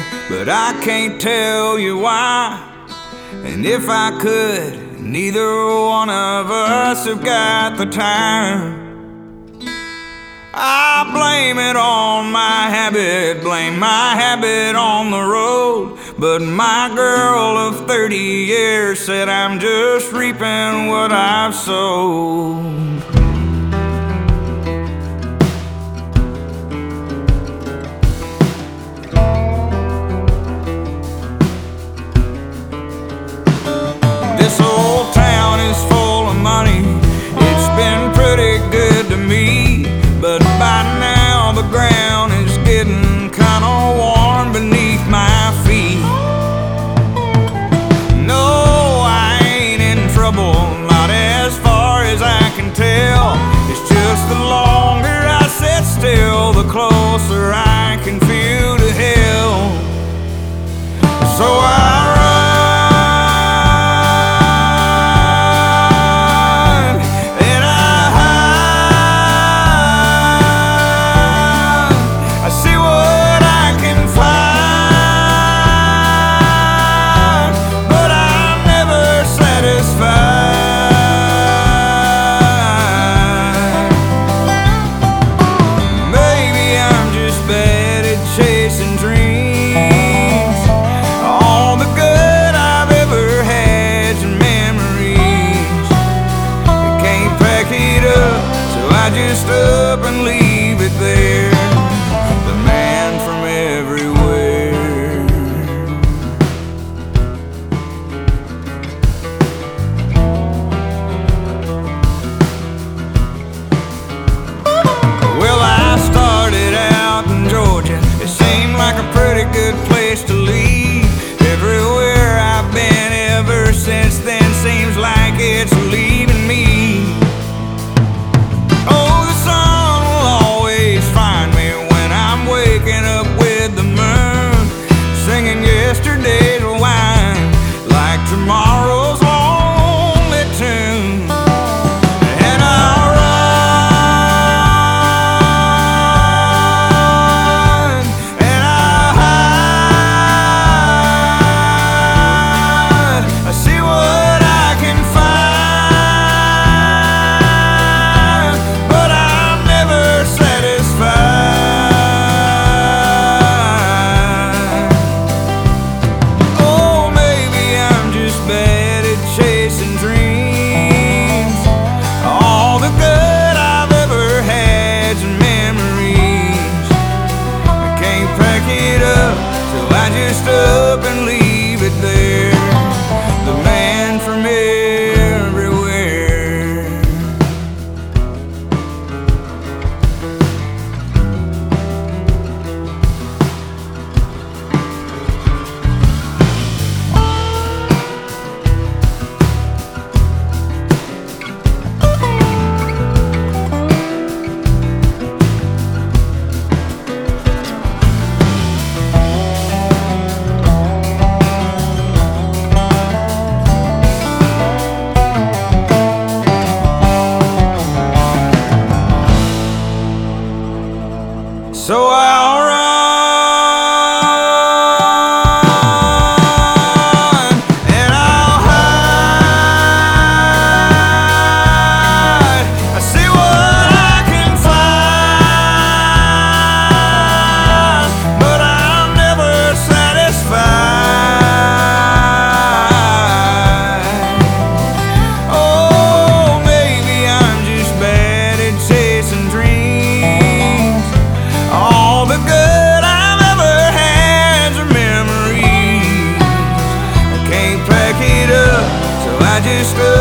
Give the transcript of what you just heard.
but I can't tell you why. And if I could, neither one of us have got the time. I blame it on my habit, blame my habit on the road. But my girl of 30 years said I'm just reaping what I've sowed. This old town is full of money, it's been pretty good to me. But by now the ground is getting kinda warm beneath my feet. No, I ain't in trouble, not as far as I can tell. It's just the longer I sit still, the closer I can feel to hell. So I chasing dreams, all the good I've ever had and memories. I can't pack it up, so I just up and leave it there. The man from everywhere. Well, I started out in Georgia. It seemed like a pretty good place to leave. Everywhere I've been ever since then seems like it's leaving me. Oh, the sun will always find me when I'm waking up with the moon, singing yesterday's wine like tomorrow's lonely tune. And I'll run, and I'll hide. I see what I can find, but I'm never satisfied. Oh, maybe I'm just bad at chasing dreams, all the good I've ever had and memories. I can't pack it up, so I just up and leave it there. The man from everywhere. So I'll run, and I'll hide. I see what I can find, but I'm never satisfied. Oh, maybe I'm just bad at chasing dreams, all the good I've ever had are memories. I can't pack it up, so I just